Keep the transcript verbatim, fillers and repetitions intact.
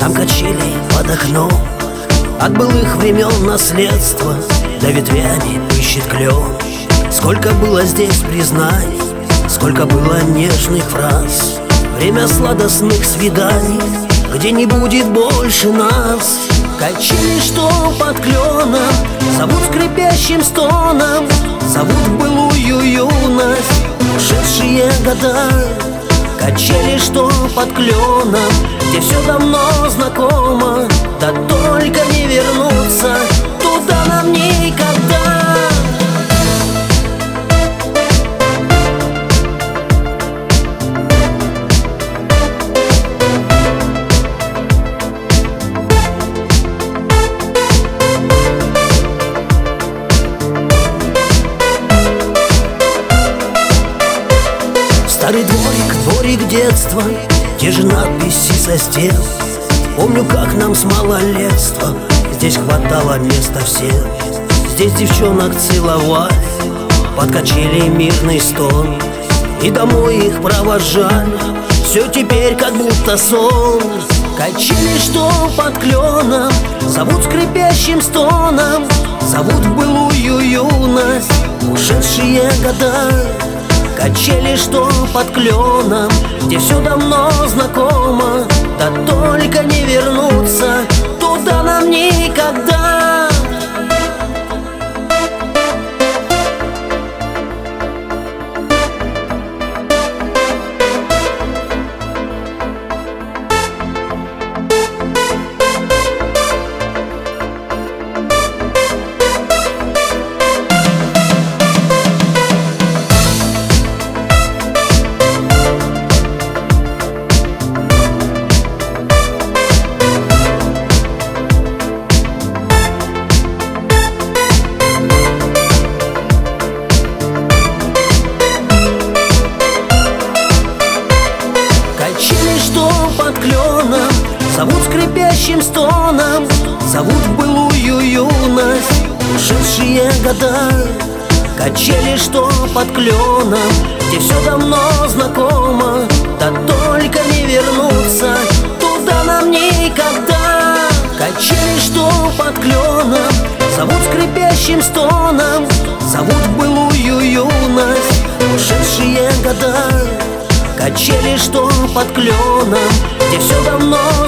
Там качели под окном, от былых времен наследство, да ветвями ищет клен. Сколько было здесь признаний, сколько было нежных фраз, время сладостных свиданий, где не будет больше нас. Качели, что под кленом, зовут скрипящим стоном, зовут былую юность, ушедшие года. Качели, что под кленом, где все давно знакомо, да только не вернуться туда нам никогда. Старый дворик, дворик детства, те же надписи со стен. Помню, как нам с малолетства здесь хватало места всем. Здесь девчонок целовали, под качели мирный стон, и домой их провожали. Все теперь как будто сон. Качели, что под кленом, зовут скрипящим стоном, зовут былую юность, ушедшие года. Качели, что под кленом, где все давно знакомо, да только не вернуться туда нам никогда. Качели, что под кленом, зовут скрипящим стоном, зовут былую юность, ушедшие года. Качели, что под кленом, где все давно знакомо, да только не вернуться туда нам никогда. Качели, что под кленом, зовут скрипящим стоном, зовут былую юность, ушедшие года. Качели, что под кленом, где все давно